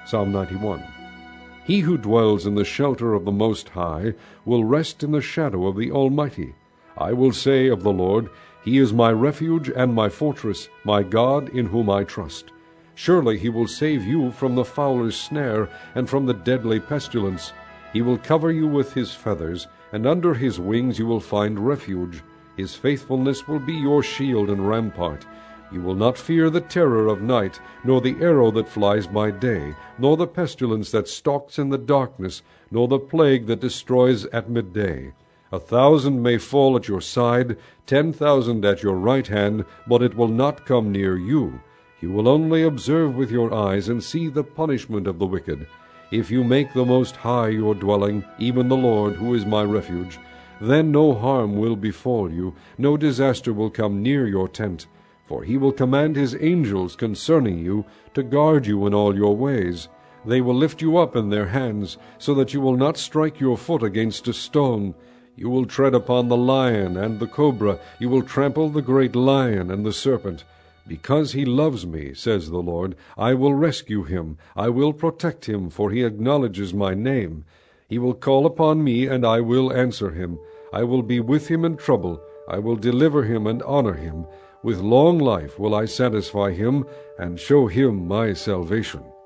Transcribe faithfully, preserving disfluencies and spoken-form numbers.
Psalm ninety-one. He who dwells in the shelter of the Most High will rest in the shadow of the Almighty. I will say of the Lord, He is my refuge and my fortress, my God in whom I trust. Surely he will save you from the fowler's snare and from the deadly pestilence. He will cover you with his feathers, and under his wings you will find refuge. His faithfulness will be your shield and rampart. You will not fear the terror of night, nor the arrow that flies by day, nor the pestilence that stalks in the darkness, nor the plague that destroys at midday. A thousand may fall at your side, ten thousand at your right hand, but it will not come near you. You will only observe with your eyes and see the punishment of the wicked. If you make the Most High your dwelling, even the Lord, who is my refuge, then no harm will befall you, no disaster will come near your tent. For he will command his angels concerning you to guard you in all your ways. They will lift you up in their hands, so that you will not strike your foot against a stone. You will tread upon the lion and the cobra. You will trample the great lion and the serpent. Because he loves me, says the Lord, I will rescue him. I will protect him, for he acknowledges my name. He will call upon me, and I will answer him. I will be with him in trouble. I will deliver him and honor him. With long life will I satisfy him, and show him my salvation.